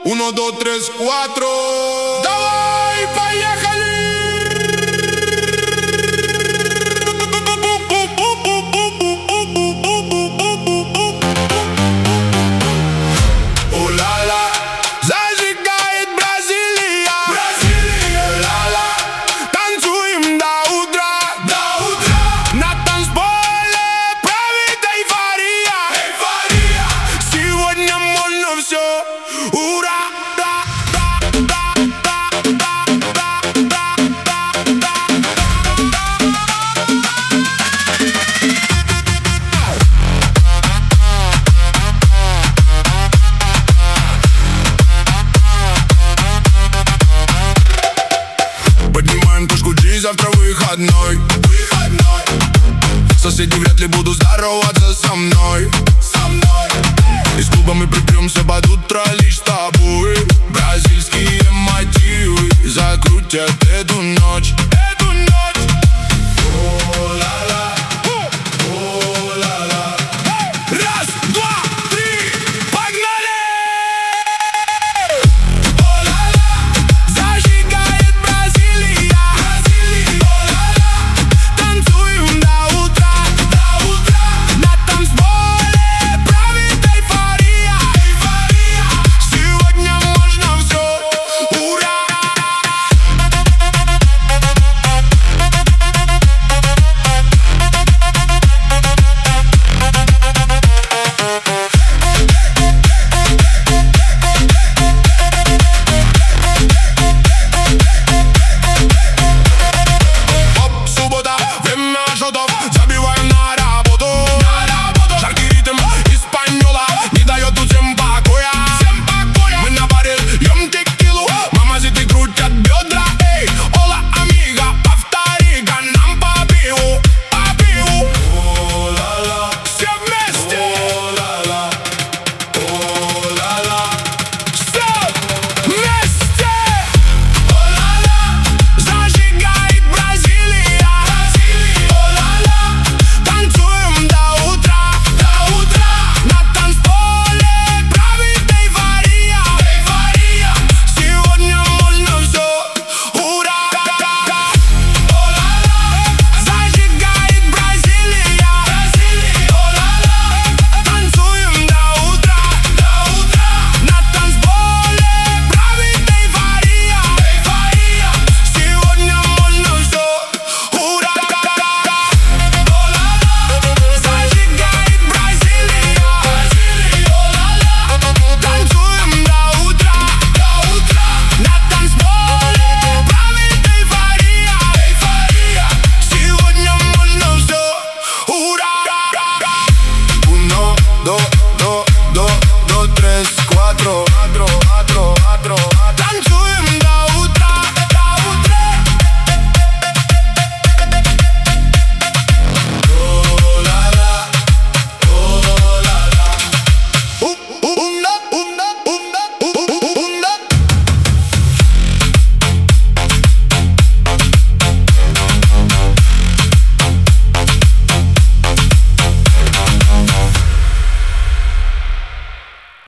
1, 2, 3, 4. Давай, поехали! О-ла-ла, зажигает Бразилия. Ла-ла, танцуем до утра. На танцполе правит эйфория. Сегодня можно все. Ура! Поднимаем точку G, завтра выходной. Соседи вряд ли будут здороваться со мной. Из клуба мы припремся под утро.